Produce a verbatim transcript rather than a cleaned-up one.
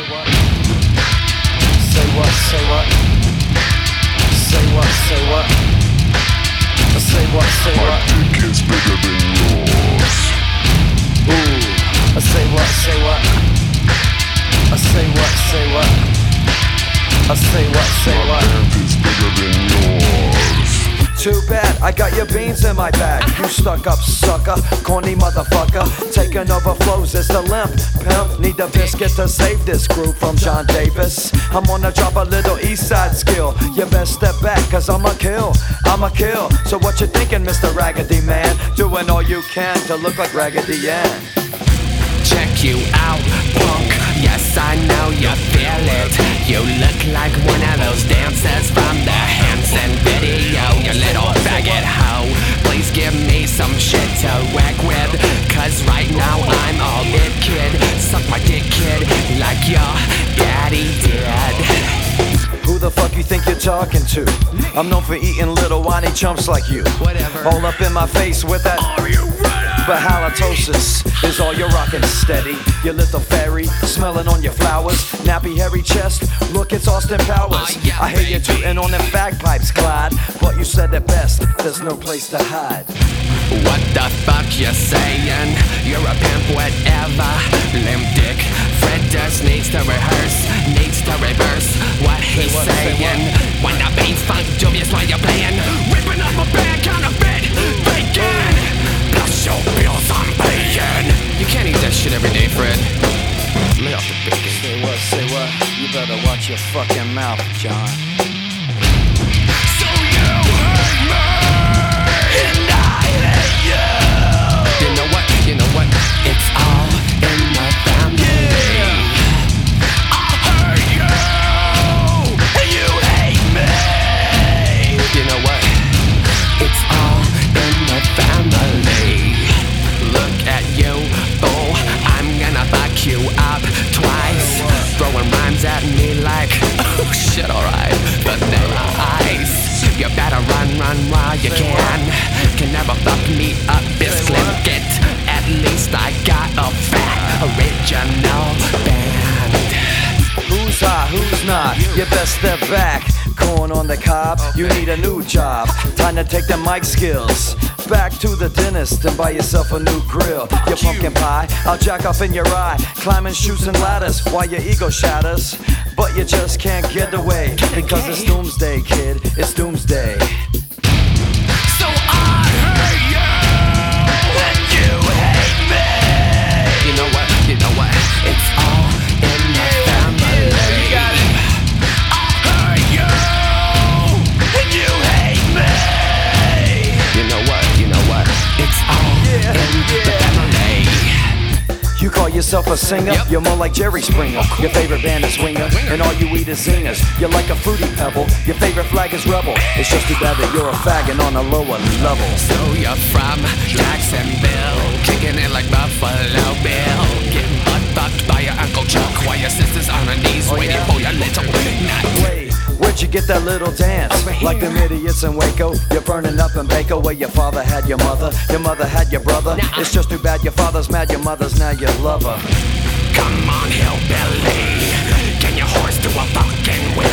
Say what? Say what? Say what? Say what? Say what? Say what? Say what? My dick is bigger than yours. Ooh. Say what? Say what? Say what? Say what? Say what? Say what? My dick is bigger than yours. Too bad, I got your beans in my bag. You stuck up sucker, corny motherfucker. Taking over flows is the limp. Pimp, need a biscuit to save this group from John Davis. I'm gonna drop a little east side skill. You best step back, cause I'ma kill, I'ma kill. So what you thinking, Mister Raggedy Man? Doing all you can to look like Raggedy Ann. Check you out, punk. Yes, I know you feel it. You look like one of those dancers from the Hanson video. You little faggot hoe. Please give me some shit to whack with, cause right now I'm all it, kid. Suck my dick, kid, like your daddy did. Who the fuck you think you're talking to? I'm known for eating little whiny chumps like you. Whatever. All up in my face with that. Are you ready? But halitosis is all you're rockin' steady. Your little fairy, smelling on your flowers. Nappy hairy chest, look it's Austin Powers. Oh, yeah, I hear you baby. tootin' on them bagpipes, Clyde. But you said it best, there's no place to hide. What the fuck you saying? You're a pimp, whatever. Limp dick. Fred just needs to rehearse, needs to reverse what he's what, saying. Wanna be funk dubious while you're playing, ripping up a bag counterfeit bacon. Plus your bills I'm paying. You can't eat that shit every day, Fred. Lay off the bacon. Say what, say what? You better watch your fucking mouth, John. So you hate me, and I hate you. You know what? You know what? It's all in the family. I hate you, and you hate me. You know what? It's all in the family. Look at you, fool. I'm gonna fuck you up twice. Throwing rhymes at me like, oh shit, alright. Vanilla ice. You better run, run while you can. Can never fuck me up, Bisclim. Get at least I got a fat original band. Who's hot, who's not? You best step back. Corn on the cob, you need a new job. Time to take the mic skills back to the dentist and buy yourself a new grill. Your pumpkin pie, I'll jack off in your eye. Climbing chutes and ladders while your ego shatters. But you just can't get away, because it's doomsday, kid, it's doomsday. So I hate you, and you hate me. You know what? You know what? It's all in the family. You got it. I hate you, and you hate me. You know what? You know what? It's all Yeah, in yeah. the family. You call yourself a singer? Yep. You're more like Jerry Springer. Your favorite band is Winger, and all you eat is zingers. You're like a fruity pebble. Your favorite flag is Rebel. It's just too bad that you're a faggot on a lower level. So you're from Jacksonville, kicking it like Buffalo Bill, getting butt fucked by your Uncle Chuck while your sister's on her knees Oh, waiting yeah? for your little nut. Wait, where'd you get that little dance? Over Like here. them idiots in Waco. You're burning up in Baco where your father had your mother. Your mother had your brother. Nah. It's just too bad your father's mad, your mother's now your lover. Come on, hillbilly, can your horse do a fucking wheel?